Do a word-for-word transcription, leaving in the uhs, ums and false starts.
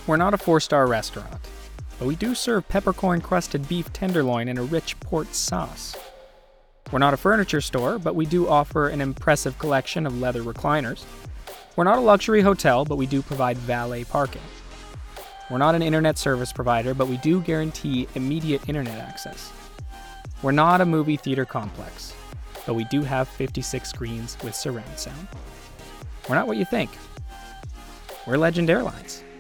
We're not a four-star restaurant, but we do serve peppercorn-crusted beef tenderloin in a rich port sauce. We're not a furniture store, but we do offer an impressive collection of leather recliners. We're not a luxury hotel, but we do provide valet parking. We're not an internet service provider, but we do guarantee immediate internet access. We're not a movie theater complex, but we do have fifty-six screens with surround sound. We're not what you think. We're Legend Airlines.